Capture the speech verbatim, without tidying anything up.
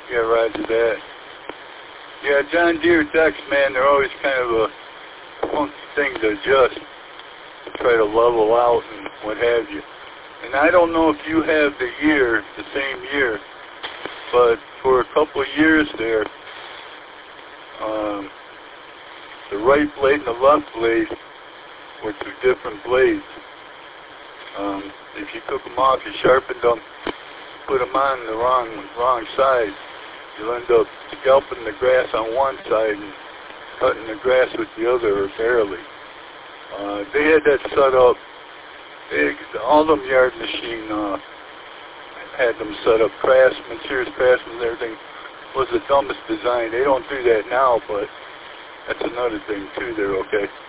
Yeah, roger that. Yeah, John Deere decks, man, they're always kind of a funky thing to adjust, to try to level out and what have you. And I don't know if you have the year, the same year, but for a couple of years there, um, the right blade and the left blade were two different blades. Um, if you took them off, you sharpened them, put them on the wrong wrong side, you'll end up scalping the grass on one side and cutting the grass with the other, or barely. Uh, they had that set up. They, all them yard machine uh, had them set up. Craftsman, Sears Craftsman, everything was the dumbest design. They don't do that now, but that's another thing too. They're okay.